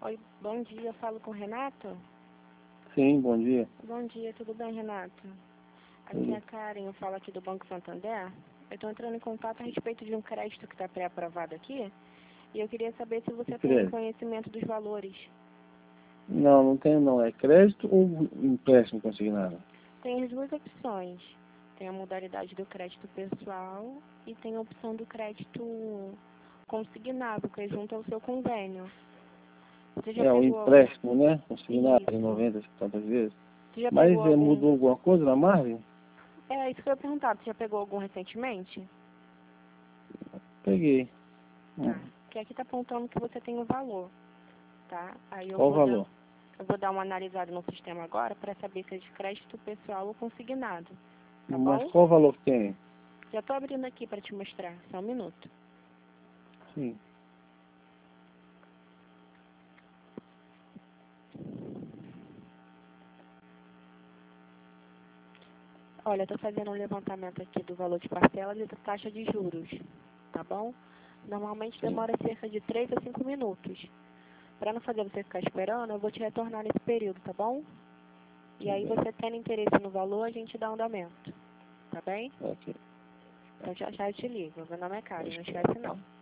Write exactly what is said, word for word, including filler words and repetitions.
Oi, bom dia, eu falo com o Renato? Sim, bom dia. Bom dia, tudo bem, Renato? Aqui Sim. é a Karen, eu falo aqui do Banco Santander. Eu estou entrando em contato a respeito de um crédito que está pré-aprovado aqui. E eu queria saber se você tem Crédito? conhecimento dos valores. Não, não tenho não. É crédito ou empréstimo consignado? Tem as duas opções. Tem a modalidade do crédito pessoal e tem a opção do crédito consignado, que é junto ao seu convênio. Você já É o pegou algum... empréstimo, né? Consignado em Isso. noventa, setenta vezes. Você já Mas pegou é, algum... mudou alguma coisa na margem? É, isso que eu ia perguntar. Você já pegou algum recentemente? Peguei. Hum. Tá. Porque aqui tá apontando que você tem o valor, tá? Aí eu Qual o vou dar, valor? eu vou dar uma analisada no sistema agora para saber se é de crédito pessoal ou consignado, tá Mas bom? qual o valor que tem? Já tô abrindo aqui para te mostrar, só um minuto. Sim. Olha, eu tô fazendo um levantamento aqui do valor de parcelas e da taxa de juros, tá bom? Normalmente Sim. demora cerca de três a cinco minutos. Para não fazer você ficar esperando, eu vou te retornar nesse período, tá bom? E Tudo aí bem. você tendo interesse no valor, a gente dá um andamento, tá bem? Ok. Então já já eu te ligo. Meu nome é Karen, Pode não esperar. esquece não.